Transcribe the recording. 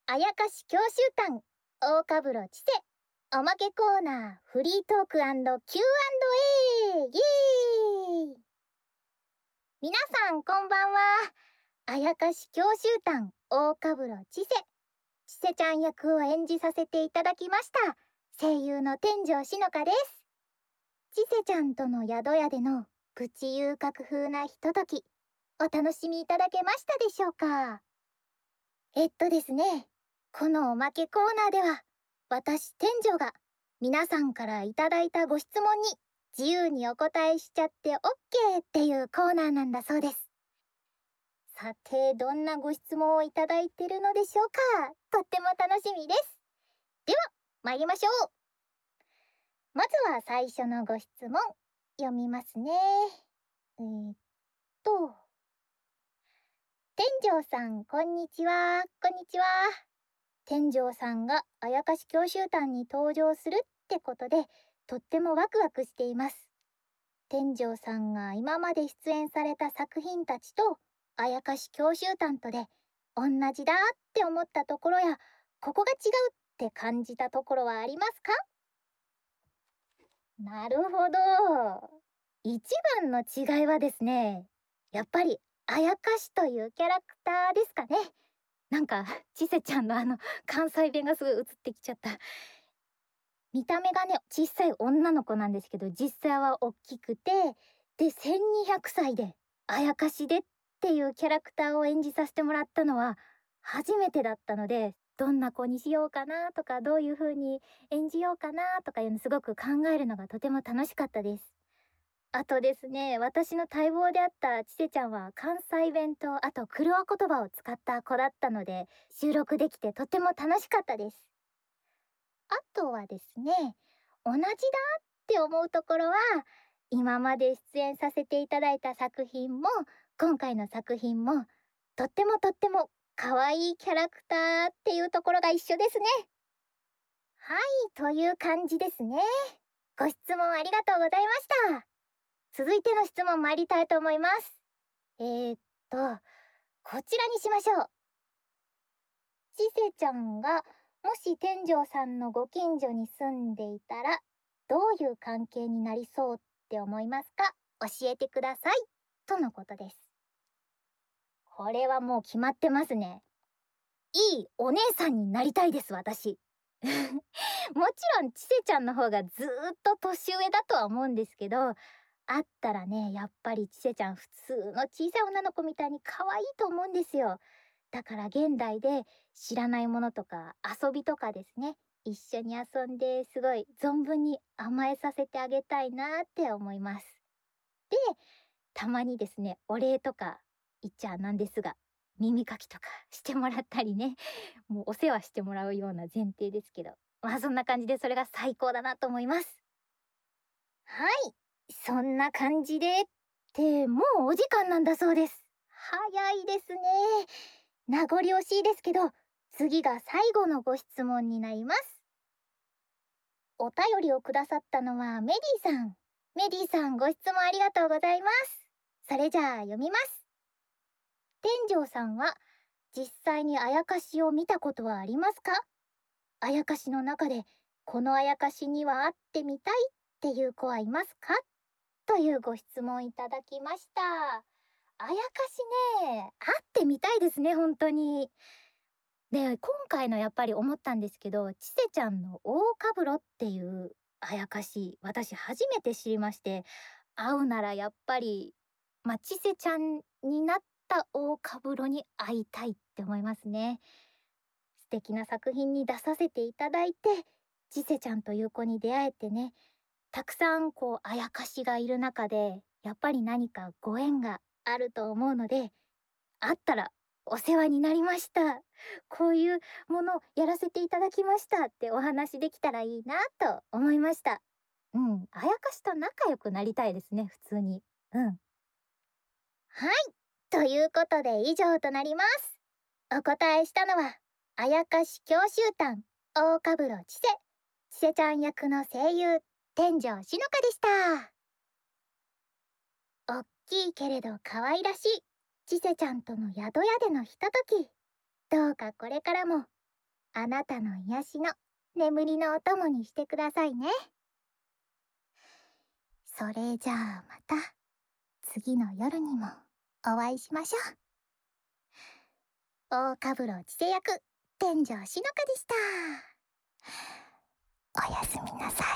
あやかし教習団大かぶろちせおまけコーナーフリートーク &Q&A イエーイ。皆さんこんばんは。あやかし教習団大かぶろちせちゃん役を演じさせていただきました声優の天井しのかです。ちせちゃんとの宿屋でのプチ遊郭風なひとときお楽しみいただけましたでしょうか。ですね、このおまけコーナーでは私天井が皆さんからいただいたご質問に自由にお答えしちゃって OK っていうコーナーなんだそうです。さて、どんなご質問をいただいてるのでしょうか。とっても楽しみです。では参りましょう。まずは最初のご質問読みますね。天井さんこんにちは。こんにちは。天井さんがあやかし教習団に登場するってことでとってもワクワクしています。天井さんが今まで出演された作品たちとあやかし教習団とで同じだって思ったところやここが違うって感じたところはありますか？なるほど。一番の違いはですね、やっぱりあやかしというキャラクターですかね。なんかちせちゃんの関西弁がすごい映ってきちゃった。見た目がね小さい女の子なんですけど実際は大きくて、で1200歳であやかしでっていうキャラクターを演じさせてもらったのは初めてだったので、どんな子にしようかなとかどういう風に演じようかなとかいうのすごく考えるのがとても楽しかったです。あとですね、私の待望であったちせちゃんは関西弁とあと黒話言葉を使った子だったので収録できてとても楽しかったです。あとはですね、同じだって思うところは今まで出演させていただいた作品も今回の作品もとっても可愛いキャラクターっていうところが一緒ですね。はい、という感じですね。ご質問ありがとうございました。続いての質問参りたいと思います。こちらにしましょう。ちせちゃんがもし天井さんのご近所に住んでいたらどういう関係になりそうって思いますか？教えてください。とのことです。これはもう決まってますね。いいお姉さんになりたいです私。もちろんちせちゃんの方がずーっと年上だとは思うんですけど、あったらねやっぱりちせちゃん普通の小さい女の子みたいに可愛いと思うんですよ。だから現代で知らないものとか遊びとかですね、一緒に遊んですごい存分に甘えさせてあげたいなって思います。で、たまにですねお礼とか言っちゃなんですが耳かきとかしてもらったりね、もうお世話してもらうような前提ですけど、まあそんな感じでそれが最高だなと思います。はい、そんな感じでってもうお時間なんだそうです。早いですね。名残惜しいですけど次が最後のご質問になります。お便りをくださったのはメディさん。メディさんご質問ありがとうございます。それじゃあ読みます。天井さんは実際にあやかしを見たことはありますか？あやかしの中でこのあやかしには会ってみたいっていう子はいますか？というご質問いただきました。あやかしね、会ってみたいですね本当に。で、今回のやっぱり思ったんですけど、ちせちゃんの大かぶろっていうあやかし、私初めて知りまして、会うならやっぱり、ちせちゃんになった大かぶろに会いたいって思いますね。素敵な作品に出させていただいて、ちせちゃんという子に出会えてね、たくさんこうあやかしがいる中で、やっぱり何かご縁があると思うので、会ったらお世話になりました。こういうものやらせていただきましたってお話できたらいいなと思いました。うん、あやかしと仲良くなりたいですね、普通に。うん。はい、ということで以上となります。お答えしたのは、あやかし教習団大かぶろちせちゃん役の声優、天井しのかでした。おっきいけれど可愛らしいちせちゃんとの宿屋でのひととき、どうかこれからもあなたの癒しの眠りのお供にしてくださいね。それじゃあまた次の夜にもお会いしましょう。大かぶろうちせ役天井しのかでした。おやすみなさい。